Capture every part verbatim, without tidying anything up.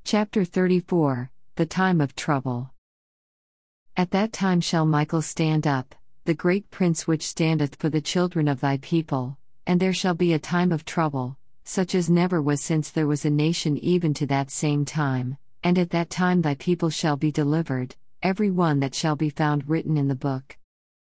Chapter thirty-four The Time of Trouble. At that time shall Michael stand up, the great prince which standeth for the children of thy people, and there shall be a time of trouble, such as never was since there was a nation even to that same time, and at that time thy people shall be delivered, every one that shall be found written in the book.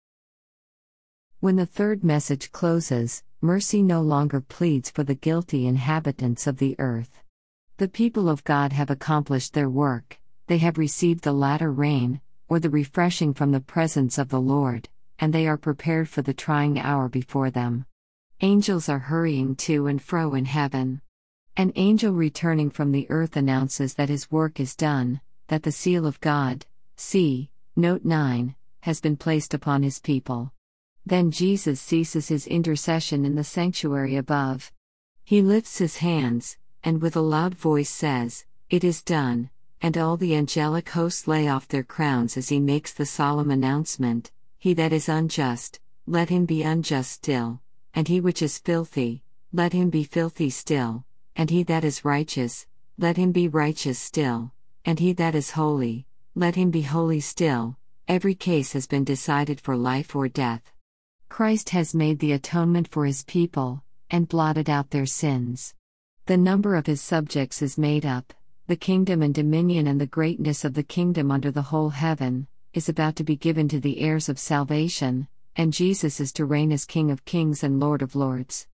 When the third message closes, mercy no longer pleads for the guilty inhabitants of the earth. The people of God have accomplished their work, they have received the latter rain, or the refreshing from the presence of the Lord, and they are prepared for the trying hour before them. Angels are hurrying to and fro in heaven. An angel returning from the earth announces that his work is done, that the seal of God, see, note nine, has been placed upon his people. Then Jesus ceases his intercession in the sanctuary above. He lifts his hands, and with a loud voice says, "It is done," and all the angelic hosts lay off their crowns as he makes the solemn announcement, "He that is unjust, let him be unjust still, and he which is filthy, let him be filthy still, and he that is righteous, let him be righteous still, and he that is holy, let him be holy still. Every case has been decided for life or death." Christ has made the atonement for his people, and blotted out their sins. The number of his subjects is made up, the kingdom and dominion and the greatness of the kingdom under the whole heaven, is about to be given to the heirs of salvation, and Jesus is to reign as King of kings and Lord of lords.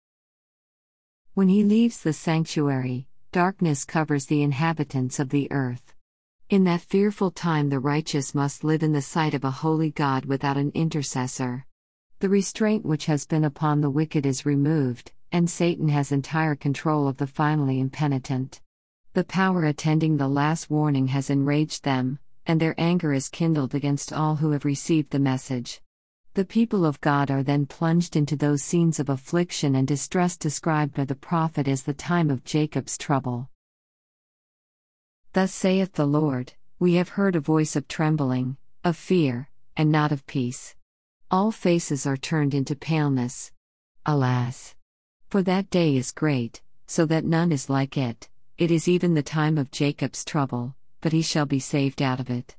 When he leaves the sanctuary, darkness covers the inhabitants of the earth. In that fearful time the righteous must live in the sight of a holy God without an intercessor. The restraint which has been upon the wicked is removed, and Satan has entire control of the finally impenitent. The power attending the last warning has enraged them, and their anger is kindled against all who have received the message. The people of God are then plunged into those scenes of affliction and distress described by the prophet as the time of Jacob's trouble. Thus saith the Lord, we have heard a voice of trembling, of fear, and not of peace. All faces are turned into paleness. Alas! For that day is great, so that none is like it. It is even the time of Jacob's trouble, but he shall be saved out of it.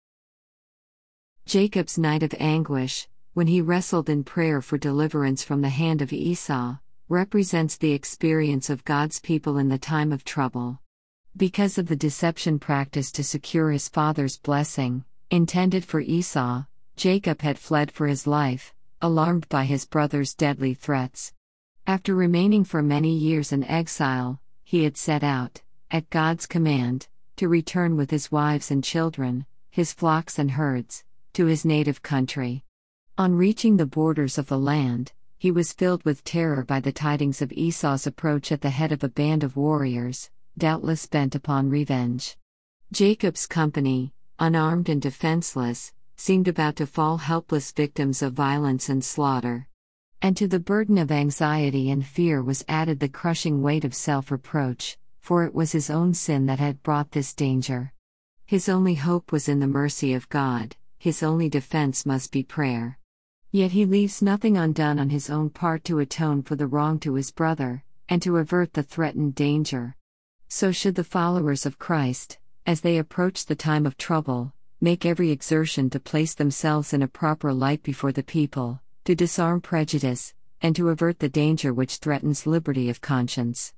Jacob's night of anguish, when he wrestled in prayer for deliverance from the hand of Esau, represents the experience of God's people in the time of trouble. Because of the deception practiced to secure his father's blessing, intended for Esau, Jacob had fled for his life, alarmed by his brother's deadly threats. After remaining for many years in exile, he had set out, at God's command, to return with his wives and children, his flocks and herds, to his native country. On reaching the borders of the land, he was filled with terror by the tidings of Esau's approach at the head of a band of warriors, doubtless bent upon revenge. Jacob's company, unarmed and defenseless, seemed about to fall helpless victims of violence and slaughter. And to the burden of anxiety and fear was added the crushing weight of self-reproach, for it was his own sin that had brought this danger. His only hope was in the mercy of God, his only defense must be prayer. Yet he leaves nothing undone on his own part to atone for the wrong to his brother, and to avert the threatened danger. So should the followers of Christ, as they approach the time of trouble, make every exertion to place themselves in a proper light before the people, to disarm prejudice, and to avert the danger which threatens liberty of conscience.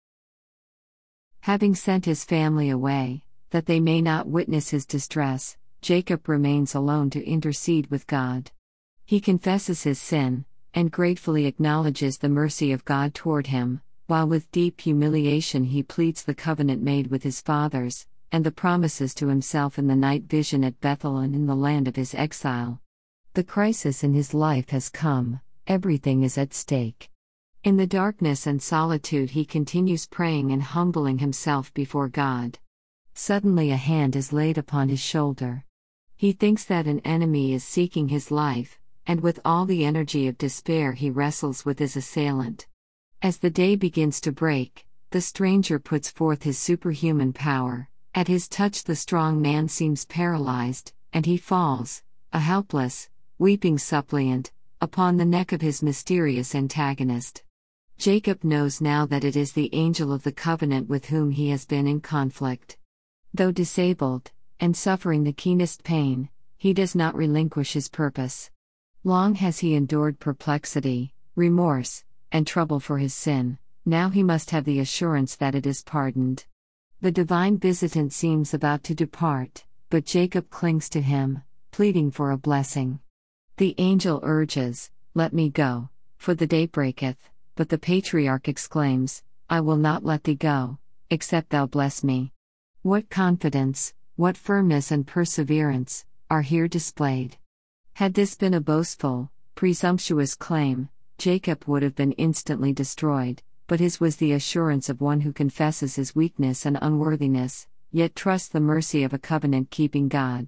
Having sent his family away, that they may not witness his distress, Jacob remains alone to intercede with God. He confesses his sin, and gratefully acknowledges the mercy of God toward him, while with deep humiliation he pleads the covenant made with his fathers, and the promises to himself in the night vision at Bethel and in the land of his exile. The crisis in his life has come, everything is at stake. In the darkness and solitude he continues praying and humbling himself before God. Suddenly a hand is laid upon his shoulder. He thinks that an enemy is seeking his life, and with all the energy of despair he wrestles with his assailant. As the day begins to break, the stranger puts forth his superhuman power. At his touch the strong man seems paralyzed, and he falls, a helpless, weeping suppliant, upon the neck of his mysterious antagonist. Jacob knows now that it is the angel of the covenant with whom he has been in conflict. Though disabled, and suffering the keenest pain, he does not relinquish his purpose. Long has he endured perplexity, remorse, and trouble for his sin, now he must have the assurance that it is pardoned. The divine visitant seems about to depart, but Jacob clings to him, pleading for a blessing. The angel urges, "Let me go, for the day breaketh," but the patriarch exclaims, "I will not let thee go, except thou bless me." What confidence, what firmness and perseverance, are here displayed. Had this been a boastful, presumptuous claim, Jacob would have been instantly destroyed, but his was the assurance of one who confesses his weakness and unworthiness, yet trusts the mercy of a covenant-keeping God.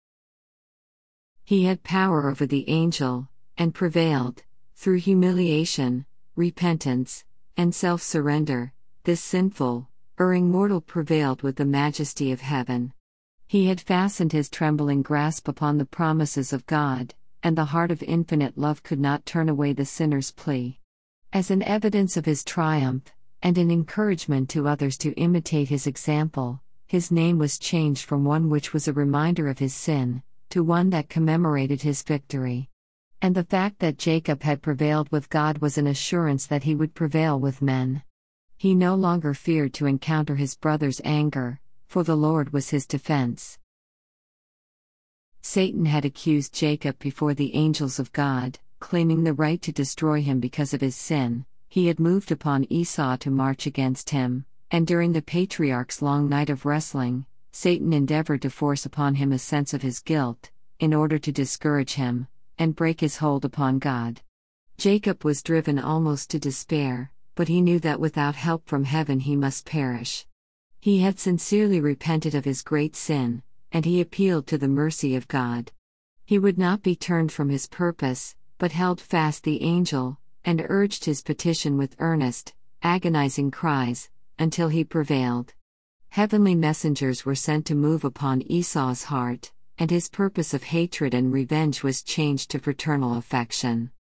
He had power over the angel, and prevailed, through humiliation, repentance, and self-surrender. This sinful, erring mortal prevailed with the majesty of heaven. He had fastened his trembling grasp upon the promises of God, and the heart of infinite love could not turn away the sinner's plea. As an evidence of his triumph, and an encouragement to others to imitate his example, his name was changed from one which was a reminder of his sin, to one that commemorated his victory. And the fact that Jacob had prevailed with God was an assurance that he would prevail with men. He no longer feared to encounter his brother's anger, for the Lord was his defense. Satan had accused Jacob before the angels of God, claiming the right to destroy him because of his sin. He had moved upon Esau to march against him, and during the patriarch's long night of wrestling, Satan endeavored to force upon him a sense of his guilt, in order to discourage him, and break his hold upon God. Jacob was driven almost to despair, but he knew that without help from heaven he must perish. He had sincerely repented of his great sin, and he appealed to the mercy of God. He would not be turned from his purpose, but held fast the angel, and urged his petition with earnest, agonizing cries, until he prevailed. Heavenly messengers were sent to move upon Esau's heart, and his purpose of hatred and revenge was changed to fraternal affection.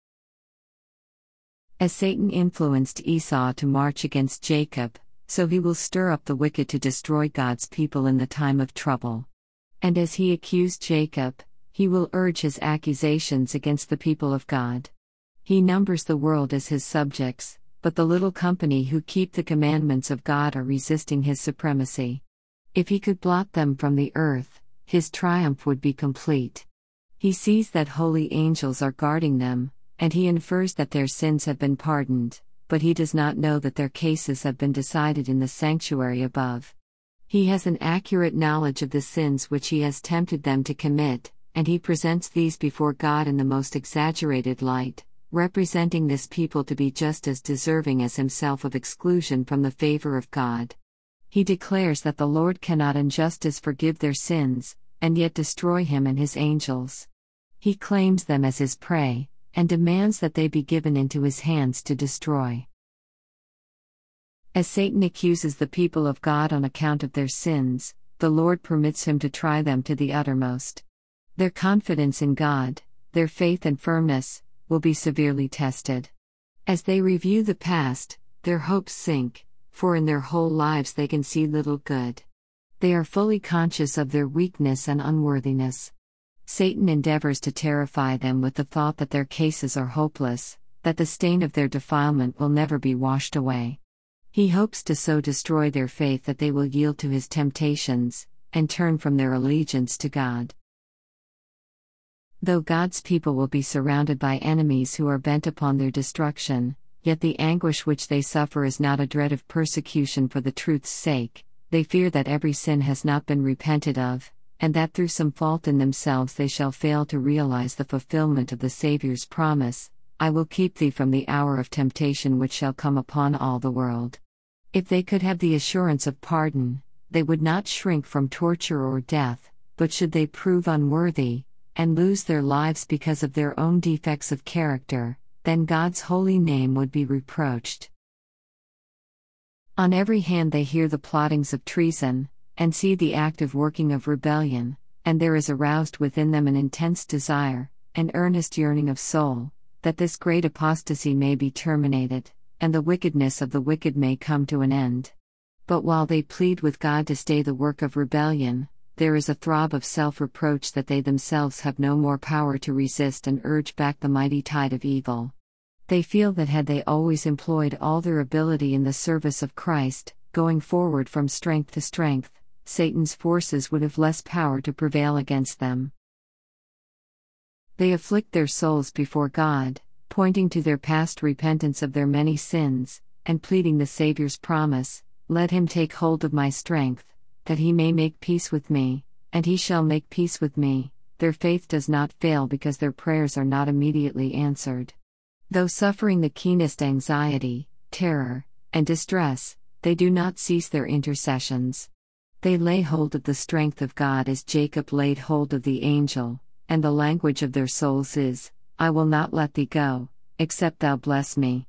As Satan influenced Esau to march against Jacob, so he will stir up the wicked to destroy God's people in the time of trouble. And as he accused Jacob, he will urge his accusations against the people of God. He numbers the world as his subjects, but the little company who keep the commandments of God are resisting his supremacy. If he could blot them from the earth, his triumph would be complete. He sees that holy angels are guarding them, and he infers that their sins have been pardoned, but he does not know that their cases have been decided in the sanctuary above. He has an accurate knowledge of the sins which he has tempted them to commit, and he presents these before God in the most exaggerated light, representing this people to be just as deserving as himself of exclusion from the favor of God. He declares that the Lord cannot in justice forgive their sins, and yet destroy him and his angels. He claims them as his prey, and demands that they be given into his hands to destroy. As Satan accuses the people of God on account of their sins, the Lord permits him to try them to the uttermost. Their confidence in God, their faith and firmness, will be severely tested. As they review the past, their hopes sink, for in their whole lives they can see little good. They are fully conscious of their weakness and unworthiness. Satan endeavors to terrify them with the thought that their cases are hopeless, that the stain of their defilement will never be washed away. He hopes to so destroy their faith that they will yield to his temptations, and turn from their allegiance to God. Though God's people will be surrounded by enemies who are bent upon their destruction, yet the anguish which they suffer is not a dread of persecution for the truth's sake. They fear that every sin has not been repented of, and that through some fault in themselves they shall fail to realize the fulfillment of the Saviour's promise, "I will keep thee from the hour of temptation which shall come upon all the world." If they could have the assurance of pardon, they would not shrink from torture or death, but should they prove unworthy, and lose their lives because of their own defects of character, then God's holy name would be reproached. On every hand they hear the plottings of treason, and see the active working of rebellion, and there is aroused within them an intense desire, an earnest yearning of soul, that this great apostasy may be terminated, and the wickedness of the wicked may come to an end. But while they plead with God to stay the work of rebellion, there is a throb of self-reproach that they themselves have no more power to resist and urge back the mighty tide of evil. They feel that had they always employed all their ability in the service of Christ, going forward from strength to strength, Satan's forces would have less power to prevail against them. They afflict their souls before God, pointing to their past repentance of their many sins, and pleading the Saviour's promise, "Let him take hold of my strength, that he may make peace with me, and he shall make peace with me." Their faith does not fail because their prayers are not immediately answered. Though suffering the keenest anxiety, terror, and distress, they do not cease their intercessions. They lay hold of the strength of God as Jacob laid hold of the angel, and the language of their souls is, "I will not let thee go, except thou bless me."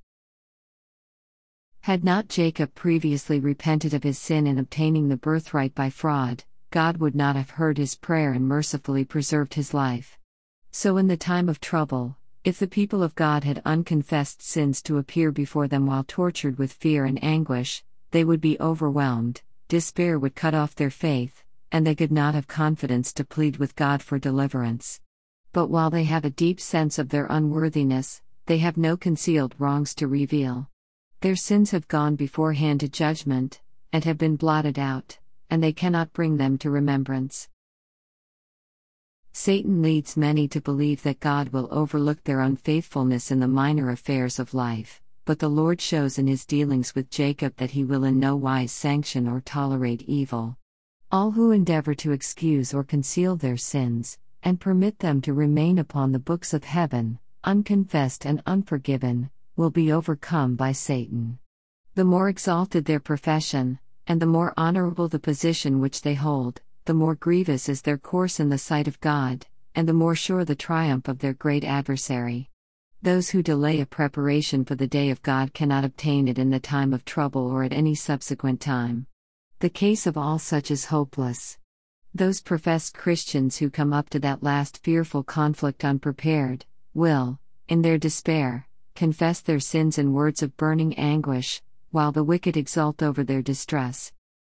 Had not Jacob previously repented of his sin in obtaining the birthright by fraud, God would not have heard his prayer and mercifully preserved his life. So in the time of trouble, if the people of God had unconfessed sins to appear before them while tortured with fear and anguish, they would be overwhelmed, despair would cut off their faith, and they could not have confidence to plead with God for deliverance. But while they have a deep sense of their unworthiness, they have no concealed wrongs to reveal. Their sins have gone beforehand to judgment, and have been blotted out, and they cannot bring them to remembrance. Satan leads many to believe that God will overlook their unfaithfulness in the minor affairs of life, but the Lord shows in his dealings with Jacob that he will in no wise sanction or tolerate evil. All who endeavor to excuse or conceal their sins, and permit them to remain upon the books of heaven, unconfessed and unforgiven, will be overcome by Satan. The more exalted their profession, and the more honorable the position which they hold, the more grievous is their course in the sight of God, and the more sure the triumph of their great adversary. Those who delay a preparation for the day of God cannot obtain it in the time of trouble or at any subsequent time. The case of all such is hopeless. Those professed Christians who come up to that last fearful conflict unprepared, will, in their despair, confess their sins in words of burning anguish, while the wicked exult over their distress.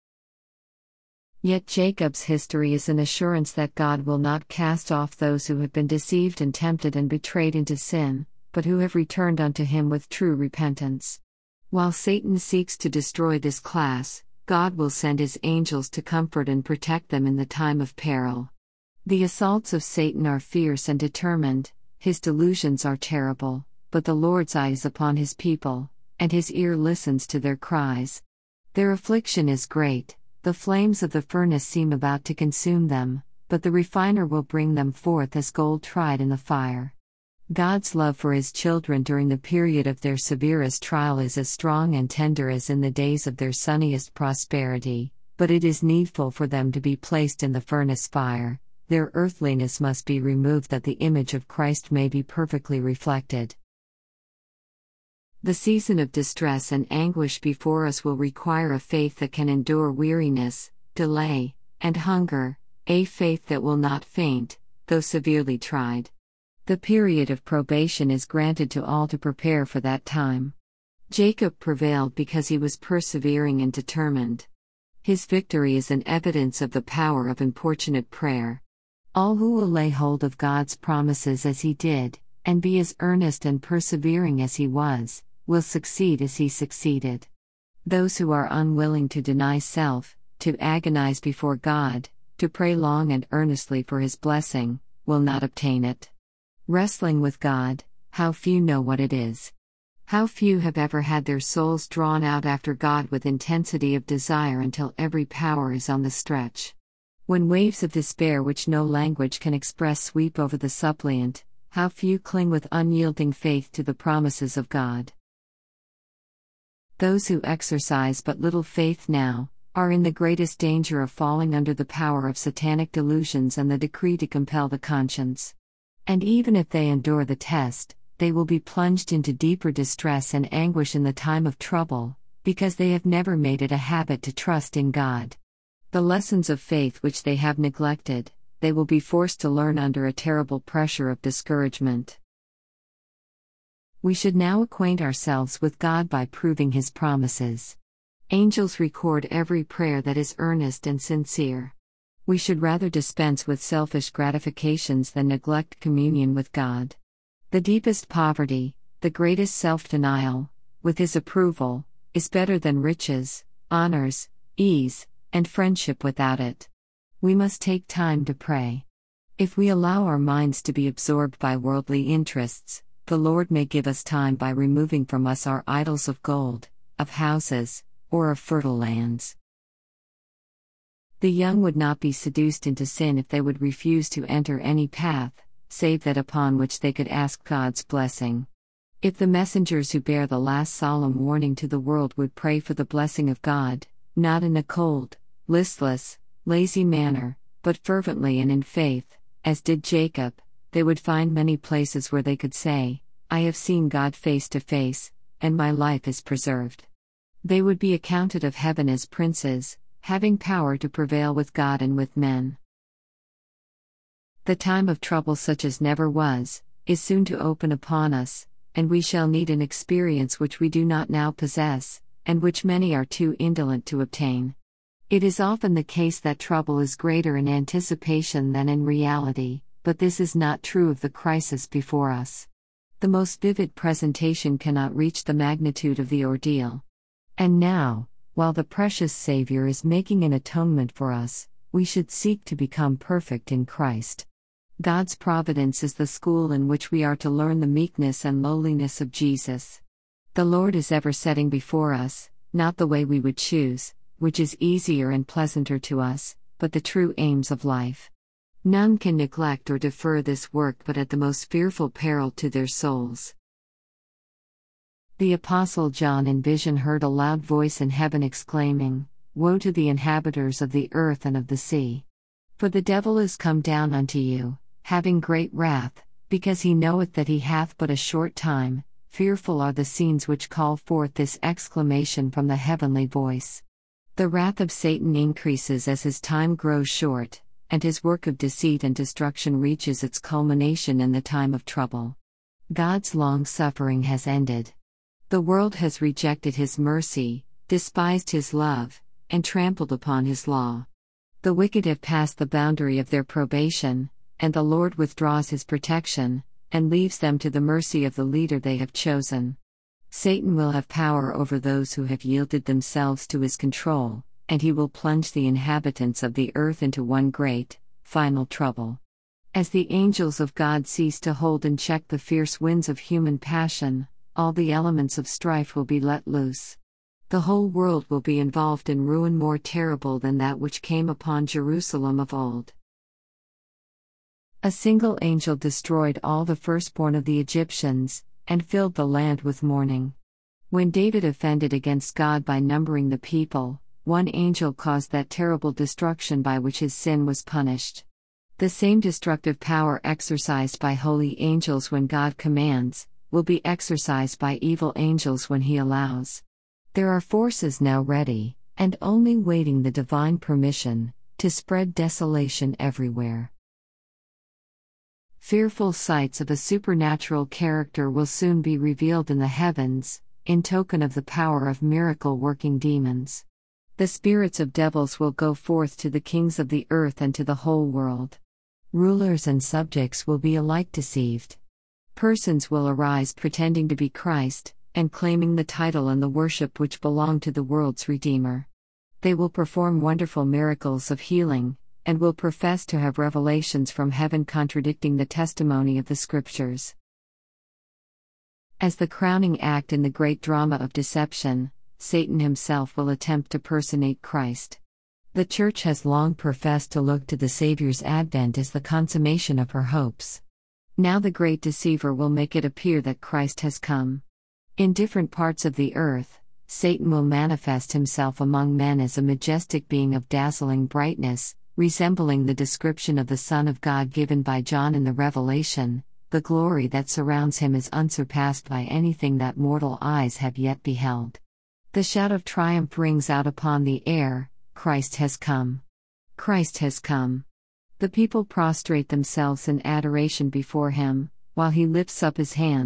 Yet Jacob's history is an assurance that God will not cast off those who have been deceived and tempted and betrayed into sin, but who have returned unto him with true repentance. While Satan seeks to destroy this class, God will send his angels to comfort and protect them in the time of peril. The assaults of Satan are fierce and determined, his delusions are terrible, but the Lord's eye is upon his people, and his ear listens to their cries. Their affliction is great. The flames of the furnace seem about to consume them, but the refiner will bring them forth as gold tried in the fire. God's love for his children during the period of their severest trial is as strong and tender as in the days of their sunniest prosperity, but it is needful for them to be placed in the furnace fire. Their earthliness must be removed that the image of Christ may be perfectly reflected. The season of distress and anguish before us will require a faith that can endure weariness, delay, and hunger, a faith that will not faint, though severely tried. The period of probation is granted to all to prepare for that time. Jacob prevailed because he was persevering and determined. His victory is an evidence of the power of importunate prayer. All who will lay hold of God's promises as he did, and be as earnest and persevering as he was, will succeed as he succeeded. Those who are unwilling to deny self, to agonize before God, to pray long and earnestly for his blessing, will not obtain it. Wrestling with God, how few know what it is. How few have ever had their souls drawn out after God with intensity of desire until every power is on the stretch. When waves of despair which no language can express sweep over the suppliant, how few cling with unyielding faith to the promises of God. Those who exercise but little faith now, are in the greatest danger of falling under the power of satanic delusions and the decree to compel the conscience. And even if they endure the test, they will be plunged into deeper distress and anguish in the time of trouble, because they have never made it a habit to trust in God. The lessons of faith which they have neglected, they will be forced to learn under a terrible pressure of discouragement. We should now acquaint ourselves with God by proving His promises. Angels record every prayer that is earnest and sincere. We should rather dispense with selfish gratifications than neglect communion with God. The deepest poverty, the greatest self-denial, with His approval, is better than riches, honors, ease, and friendship without it. We must take time to pray. If we allow our minds to be absorbed by worldly interests, the Lord may give us time by removing from us our idols of gold, of houses, or of fertile lands. The young would not be seduced into sin if they would refuse to enter any path, save that upon which they could ask God's blessing. If the messengers who bear the last solemn warning to the world would pray for the blessing of God, not in a cold, listless, lazy manner, but fervently and in faith, as did Jacob, they would find many places where they could say, "I have seen God face to face, and my life is preserved." They would be accounted of heaven as princes, having power to prevail with God and with men. The time of trouble such as never was, is soon to open upon us, and we shall need an experience which we do not now possess, and which many are too indolent to obtain. It is often the case that trouble is greater in anticipation than in reality, but this is not true of the crisis before us. The most vivid presentation cannot reach the magnitude of the ordeal. And now, while the precious Savior is making an atonement for us, we should seek to become perfect in Christ. God's providence is the school in which we are to learn the meekness and lowliness of Jesus. The Lord is ever setting before us, not the way we would choose, which is easier and pleasanter to us, but the true aims of life. None can neglect or defer this work but at the most fearful peril to their souls. The Apostle John in vision heard a loud voice in heaven exclaiming, "Woe to the inhabitants of the earth and of the sea! For the devil is come down unto you, having great wrath, because he knoweth that he hath but a short time. Fearful are the scenes which call forth this exclamation from the heavenly voice." The wrath of Satan increases as his time grows short, and his work of deceit and destruction reaches its culmination in the time of trouble. God's long suffering has ended. The world has rejected His mercy, despised His love, and trampled upon His law. The wicked have passed the boundary of their probation, and the Lord withdraws His protection, and leaves them to the mercy of the leader they have chosen. Satan will have power over those who have yielded themselves to his control, and he will plunge the inhabitants of the earth into one great, final trouble. As the angels of God cease to hold in check the fierce winds of human passion, all the elements of strife will be let loose. The whole world will be involved in ruin more terrible than that which came upon Jerusalem of old. A single angel destroyed all the firstborn of the Egyptians, and filled the land with mourning. When David offended against God by numbering the people, one angel caused that terrible destruction by which his sin was punished. The same destructive power exercised by holy angels when God commands, will be exercised by evil angels when He allows. There are forces now ready, and only waiting the divine permission, to spread desolation everywhere. Fearful sights of a supernatural character will soon be revealed in the heavens, in token of the power of miracle-working demons. The spirits of devils will go forth to the kings of the earth and to the whole world. Rulers and subjects will be alike deceived. Persons will arise pretending to be Christ, and claiming the title and the worship which belong to the world's Redeemer. They will perform wonderful miracles of healing, and will profess to have revelations from heaven contradicting the testimony of the Scriptures. As the crowning act in the great drama of deception, Satan himself will attempt to personate Christ. The Church has long professed to look to the Savior's advent as the consummation of her hopes. Now the great deceiver will make it appear that Christ has come. In different parts of the earth, Satan will manifest himself among men as a majestic being of dazzling brightness, resembling the description of the Son of God given by John in the Revelation. The glory that surrounds him is unsurpassed by anything that mortal eyes have yet beheld. The shout of triumph rings out upon the air, "Christ has come! Christ has come!" The people prostrate themselves in adoration before him, while he lifts up his hands,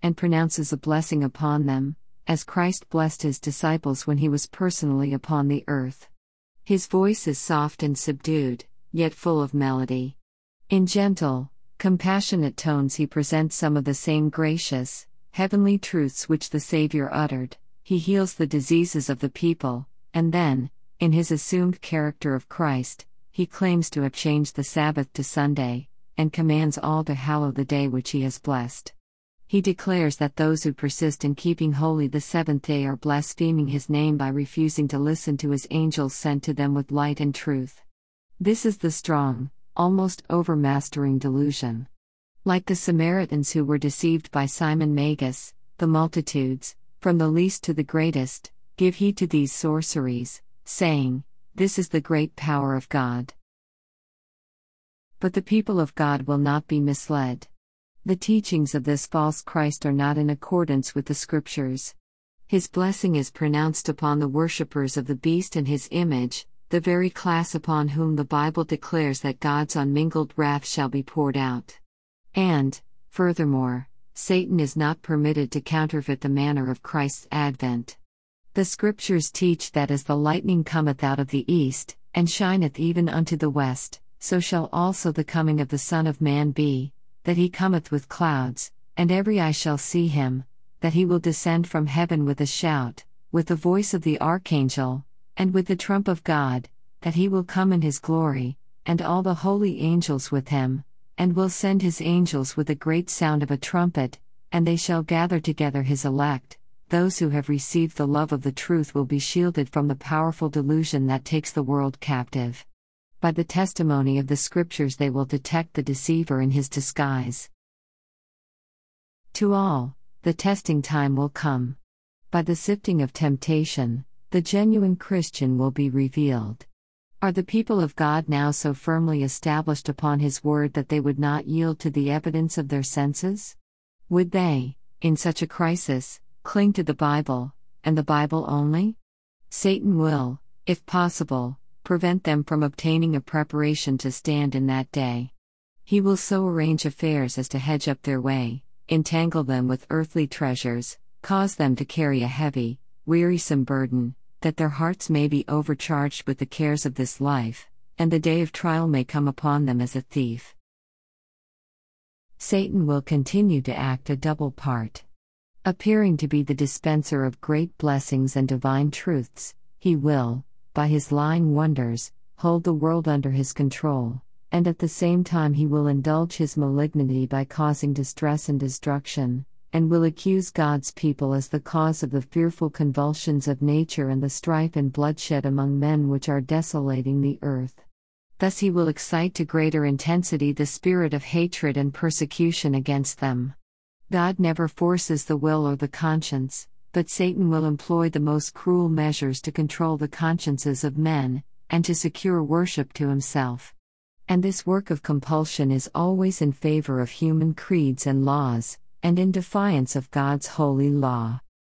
and pronounces a blessing upon them, as Christ blessed his disciples when he was personally upon the earth. His voice is soft and subdued, yet full of melody. In gentle, compassionate tones he presents some of the same gracious, heavenly truths which the Savior uttered. He heals the diseases of the people, and then, in his assumed character of Christ, he claims to have changed the Sabbath to Sunday, and commands all to hallow the day which he has blessed. He declares that those who persist in keeping holy the seventh day are blaspheming his name by refusing to listen to his angels sent to them with light and truth. This is the strong, almost overmastering delusion. Like the Samaritans who were deceived by Simon Magus, the multitudes, from the least to the greatest, give heed to these sorceries, saying, "This is the great power of God." But the people of God will not be misled. The teachings of this false Christ are not in accordance with the Scriptures. His blessing is pronounced upon the worshippers of the beast and his image, the very class upon whom the Bible declares that God's unmingled wrath shall be poured out. And, furthermore, Satan is not permitted to counterfeit the manner of Christ's advent. The Scriptures teach that as the lightning cometh out of the east, and shineth even unto the west, so shall also the coming of the Son of Man be, that he cometh with clouds, and every eye shall see him, that he will descend from heaven with a shout, with the voice of the archangel, and with the trump of God, that he will come in his glory, and all the holy angels with him, and will send his angels with a great sound of a trumpet, and they shall gather together his elect. Those who have received the love of the truth will be shielded from the powerful delusion that takes the world captive. By the testimony of the Scriptures they will detect the deceiver in his disguise. To all, the testing time will come. By the sifting of temptation, the genuine Christian will be revealed. Are the people of God now so firmly established upon His word that they would not yield to the evidence of their senses? Would they, in such a crisis, cling to the Bible, and the Bible only? Satan will, if possible, prevent them from obtaining a preparation to stand in that day. He will so arrange affairs as to hedge up their way, entangle them with earthly treasures, cause them to carry a heavy, wearisome burden, that their hearts may be overcharged with the cares of this life, and the day of trial may come upon them as a thief. Satan will continue to act a double part. Appearing to be the dispenser of great blessings and divine truths, he will, by his lying wonders, hold the world under his control, and at the same time he will indulge his malignity by causing distress and destruction, and will accuse God's people as the cause of the fearful convulsions of nature and the strife and bloodshed among men which are desolating the earth. Thus he will excite to greater intensity the spirit of hatred and persecution against them. God never forces the will or the conscience, but Satan will employ the most cruel measures to control the consciences of men, and to secure worship to himself. And this work of compulsion is always in favor of human creeds and laws, and in defiance of God's holy law.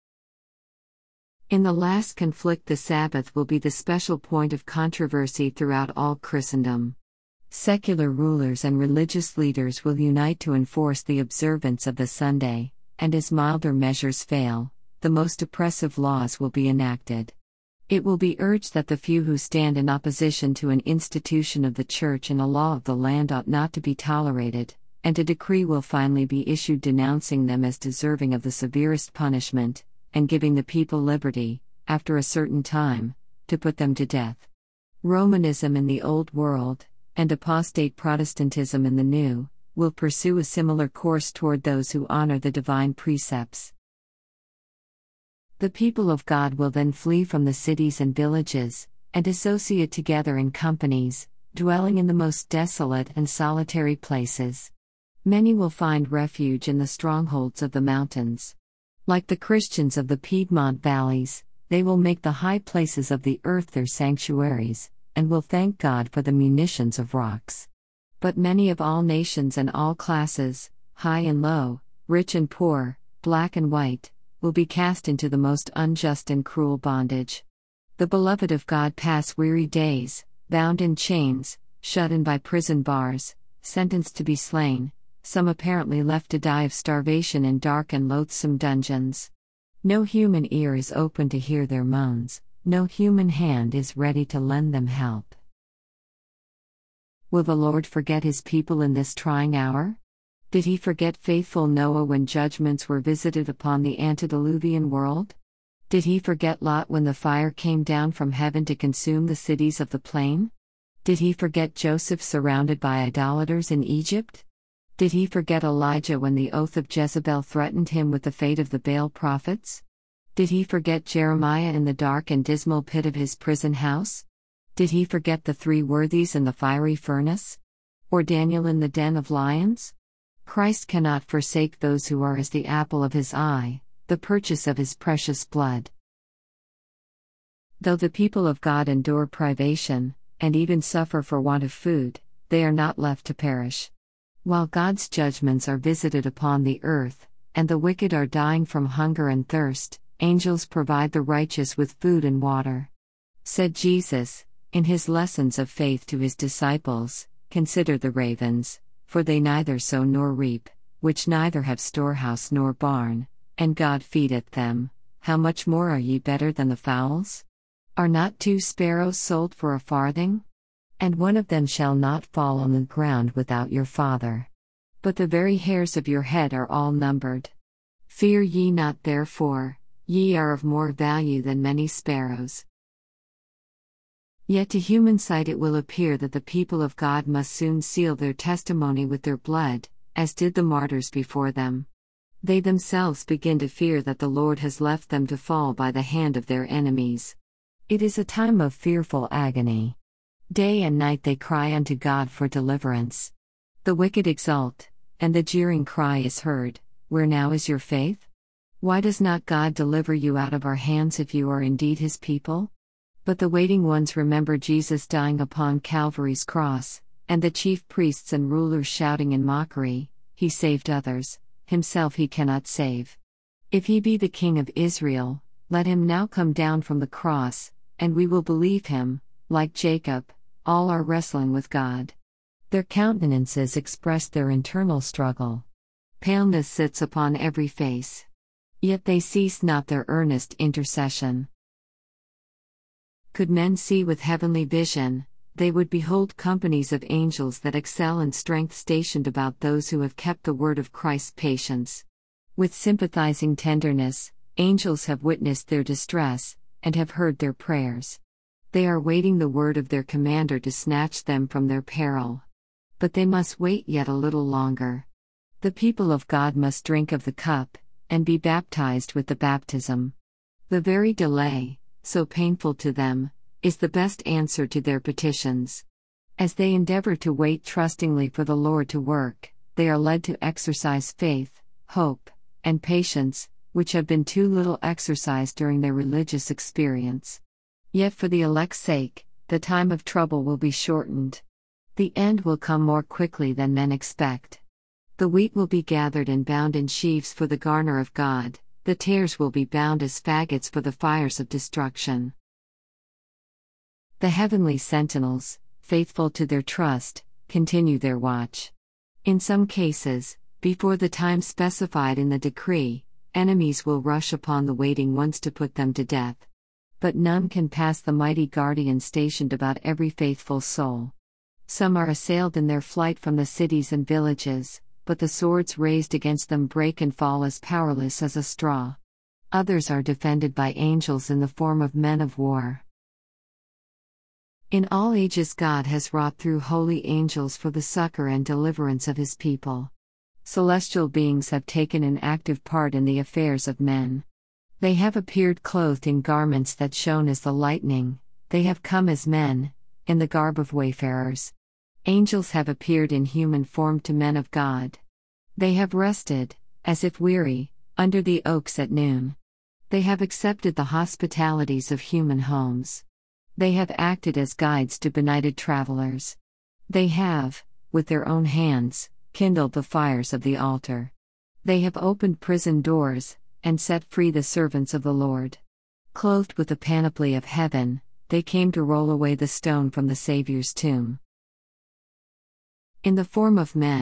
In the last conflict, the Sabbath will be the special point of controversy throughout all Christendom. Secular rulers and religious leaders will unite to enforce the observance of the Sunday, and as milder measures fail, the most oppressive laws will be enacted. It will be urged that the few who stand in opposition to an institution of the Church and a law of the land ought not to be tolerated, and a decree will finally be issued denouncing them as deserving of the severest punishment, and giving the people liberty, after a certain time, to put them to death. Romanism in the Old World, and apostate Protestantism in the New, will pursue a similar course toward those who honor the divine precepts. The people of God will then flee from the cities and villages, and associate together in companies, dwelling in the most desolate and solitary places. Many will find refuge in the strongholds of the mountains. Like the Christians of the Piedmont valleys, they will make the high places of the earth their sanctuaries, and will thank God for the munitions of rocks. But many of all nations and all classes, high and low, rich and poor, black and white, will be cast into the most unjust and cruel bondage. The beloved of God pass weary days, bound in chains, shut in by prison bars, sentenced to be slain, some apparently left to die of starvation in dark and loathsome dungeons. No human ear is open to hear their moans, no human hand is ready to lend them help. Will the Lord forget His people in this trying hour? Did He forget faithful Noah when judgments were visited upon the antediluvian world? Did He forget Lot when the fire came down from heaven to consume the cities of the plain? Did He forget Joseph surrounded by idolaters in Egypt? Did He forget Elijah when the oath of Jezebel threatened him with the fate of the Baal prophets? Did He forget Jeremiah in the dark and dismal pit of his prison house? Did He forget the three worthies in the fiery furnace? Or Daniel in the den of lions? Christ cannot forsake those who are as the apple of His eye, the purchase of His precious blood. Though the people of God endure privation, and even suffer for want of food, they are not left to perish. While God's judgments are visited upon the earth, and the wicked are dying from hunger and thirst, angels provide the righteous with food and water. Said Jesus, in His lessons of faith to His disciples, "Consider the ravens, for they neither sow nor reap, which neither have storehouse nor barn, and God feedeth them. How much more are ye better than the fowls? Are not two sparrows sold for a farthing? And one of them shall not fall on the ground without your Father. But the very hairs of your head are all numbered. Fear ye not therefore, ye are of more value than many sparrows." Yet to human sight it will appear that the people of God must soon seal their testimony with their blood, as did the martyrs before them. They themselves begin to fear that the Lord has left them to fall by the hand of their enemies. It is a time of fearful agony. Day and night they cry unto God for deliverance. The wicked exult, and the jeering cry is heard, "Where now is your faith? Why does not God deliver you out of our hands if you are indeed His people?" But the waiting ones remember Jesus dying upon Calvary's cross, and the chief priests and rulers shouting in mockery, "He saved others, Himself He cannot save. If He be the King of Israel, let Him now come down from the cross, and we will believe Him." Like Jacob, all are wrestling with God. Their countenances express their internal struggle. Paleness sits upon every face. Yet they cease not their earnest intercession. Could men see with heavenly vision, they would behold companies of angels that excel in strength stationed about those who have kept the word of Christ's patience. With sympathizing tenderness, angels have witnessed their distress, and have heard their prayers. They are waiting the word of their commander to snatch them from their peril. But they must wait yet a little longer. The people of God must drink of the cup, and be baptized with the baptism. The very delay, so painful to them, is the best answer to their petitions. As they endeavor to wait trustingly for the Lord to work, they are led to exercise faith, hope, and patience, which have been too little exercised during their religious experience. Yet for the elect's sake, the time of trouble will be shortened. The end will come more quickly than men expect. The wheat will be gathered and bound in sheaves for the garner of God, the tares will be bound as faggots for the fires of destruction. The heavenly sentinels, faithful to their trust, continue their watch. In some cases, before the time specified in the decree, enemies will rush upon the waiting ones to put them to death. But none can pass the mighty guardian stationed about every faithful soul. Some are assailed in their flight from the cities and villages, but the swords raised against them break and fall as powerless as a straw. Others are defended by angels in the form of men of war. In all ages God has wrought through holy angels for the succor and deliverance of His people. Celestial beings have taken an active part in the affairs of men. They have appeared clothed in garments that shone as the lightning, they have come as men, in the garb of wayfarers. Angels have appeared in human form to men of God. They have rested, as if weary, under the oaks at noon. They have accepted the hospitalities of human homes. They have acted as guides to benighted travelers. They have, with their own hands, kindled the fires of the altar. They have opened prison doors, and set free the servants of the Lord. Clothed with the panoply of heaven, they came to roll away the stone from the Saviour's tomb. In the form of men,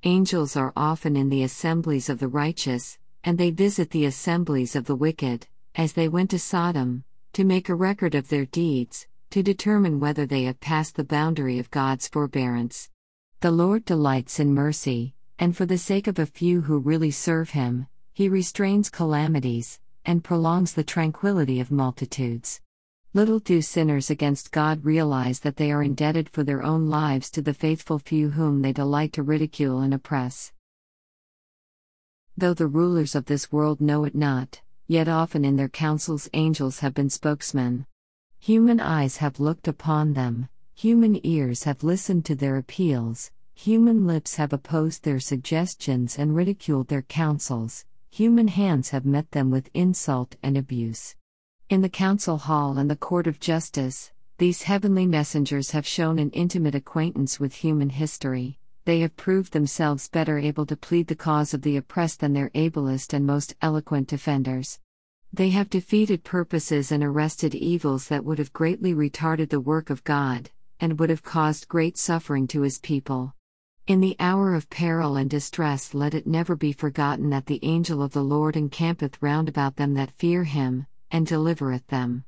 Angels are often in the assemblies of the righteous, and they visit the assemblies of the wicked, as they went to Sodom, to make a record of their deeds, to determine whether they have passed the boundary of God's forbearance. The Lord delights in mercy, and for the sake of a few who really serve Him, He restrains calamities, and prolongs the tranquility of multitudes. Little do sinners against God realize that they are indebted for their own lives to the faithful few whom they delight to ridicule and oppress. Though the rulers of this world know it not, yet often in their councils angels have been spokesmen. Human eyes have looked upon them, human ears have listened to their appeals, human lips have opposed their suggestions and ridiculed their counsels, human hands have met them with insult and abuse. In the council hall and the court of justice, these heavenly messengers have shown an intimate acquaintance with human history. They have proved themselves better able to plead the cause of the oppressed than their ablest and most eloquent defenders. They have defeated purposes and arrested evils that would have greatly retarded the work of God, and would have caused great suffering to His people. In the hour of peril and distress let it never be forgotten that the angel of the Lord encampeth round about them that fear Him, and delivereth them.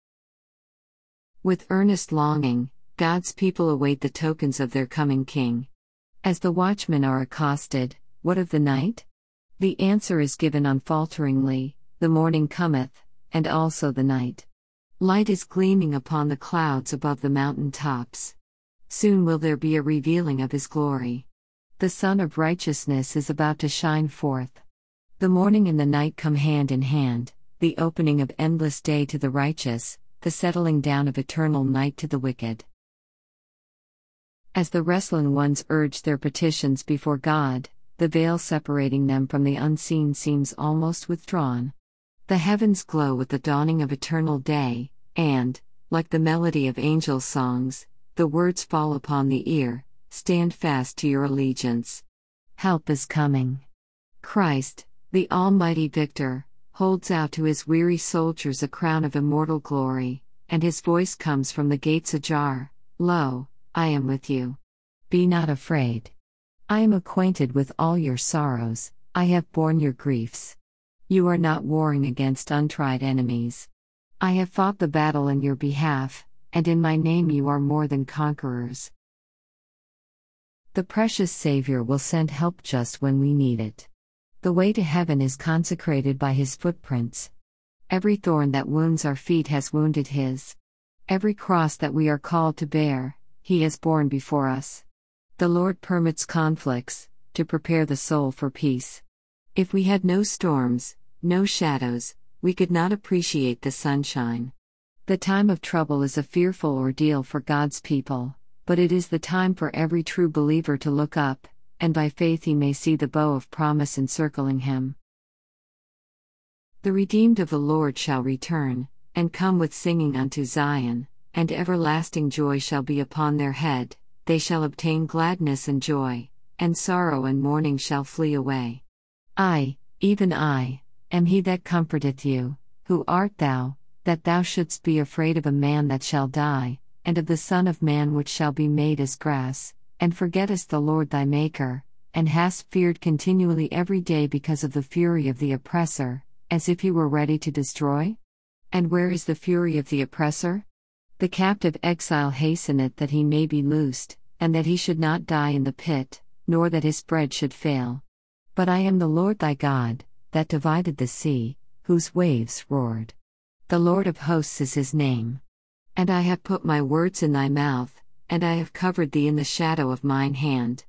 With earnest longing, God's people await the tokens of their coming King. As the watchmen are accosted, "What of the night?" the answer is given unfalteringly, "The morning cometh, and also the night. Light is gleaming upon the clouds above the mountain tops. Soon will there be a revealing of His glory. The Sun of Righteousness is about to shine forth. The morning and the night come hand in hand, the opening of endless day to the righteous, the settling down of eternal night to the wicked." As the wrestling ones urge their petitions before God, the veil separating them from the unseen seems almost withdrawn. The heavens glow with the dawning of eternal day, and, like the melody of angel songs, the words fall upon the ear, "Stand fast to your allegiance. Help is coming." Christ, the Almighty Victor, holds out to His weary soldiers a crown of immortal glory, and His voice comes from the gates ajar, "Lo, I am with you. Be not afraid. I am acquainted with all your sorrows, I have borne your griefs. You are not warring against untried enemies. I have fought the battle in your behalf, and in my name you are more than conquerors." The precious Savior will send help just when we need it. The way to heaven is consecrated by His footprints. Every thorn that wounds our feet has wounded His. Every cross that we are called to bear, He has borne before us. The Lord permits conflicts, to prepare the soul for peace. If we had no storms, no shadows, we could not appreciate the sunshine. The time of trouble is a fearful ordeal for God's people, but it is the time for every true believer to look up, and by faith he may see the bow of promise encircling him. The redeemed of the Lord shall return, and come with singing unto Zion, and everlasting joy shall be upon their head. They shall obtain gladness and joy, and sorrow and mourning shall flee away. I, even I, am he that comforteth you. Who art thou, that thou shouldst be afraid of a man that shall die, and of the Son of Man which shall be made as grass, and forgettest the Lord thy Maker, and hast feared continually every day because of the fury of the oppressor, as if he were ready to destroy? And where is the fury of the oppressor? The captive exile hasteneth that he may be loosed, and that he should not die in the pit, nor that his bread should fail. But I am the Lord thy God, that divided the sea, whose waves roared. The Lord of hosts is his name. And I have put my words in thy mouth, and I have covered thee in the shadow of mine hand.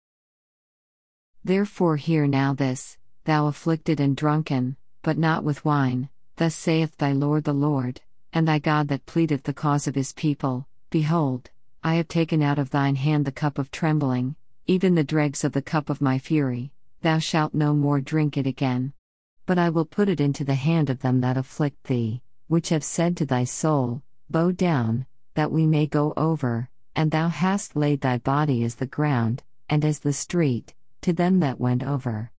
Therefore hear now this, thou afflicted and drunken, but not with wine, thus saith thy Lord the Lord, and thy God that pleadeth the cause of his people. Behold, I have taken out of thine hand the cup of trembling, even the dregs of the cup of my fury. Thou shalt no more drink it again. But I will put it into the hand of them that afflict thee, which have said to thy soul, Bow down, that we may go over, and thou hast laid thy body as the ground, and as the street, to them that went over.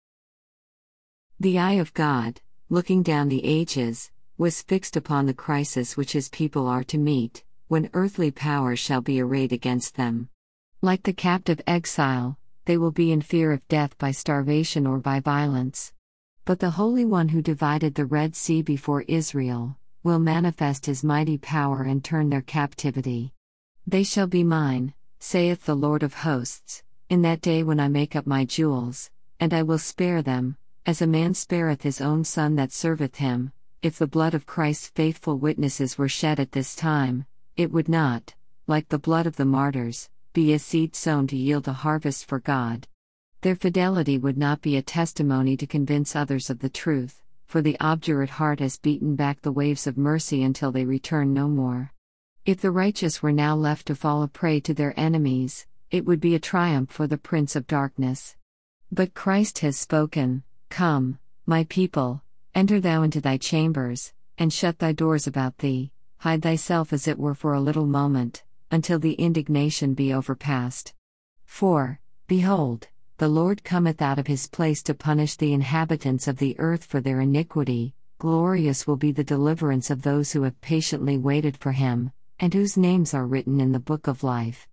The eye of God, looking down the ages, was fixed upon the crisis which his people are to meet, when earthly power shall be arrayed against them. Like the captive exile, they will be in fear of death by starvation or by violence. But the Holy One who divided the Red Sea before Israel will manifest his mighty power and turn their captivity. They shall be mine, saith the Lord of hosts, in that day when I make up my jewels, and I will spare them, as a man spareth his own son that serveth him. If the blood of Christ's faithful witnesses were shed at this time, it would not, like the blood of the martyrs, be a seed sown to yield a harvest for God. Their fidelity would not be a testimony to convince others of the truth, for the obdurate heart has beaten back the waves of mercy until they return no more. If the righteous were now left to fall a prey to their enemies, it would be a triumph for the Prince of Darkness. But Christ has spoken, Come, my people, enter thou into thy chambers, and shut thy doors about thee, hide thyself as it were for a little moment, until the indignation be overpast. For, behold, the Lord cometh out of his place to punish the inhabitants of the earth for their iniquity. Glorious will be the deliverance of those who have patiently waited for him, and whose names are written in the book of life.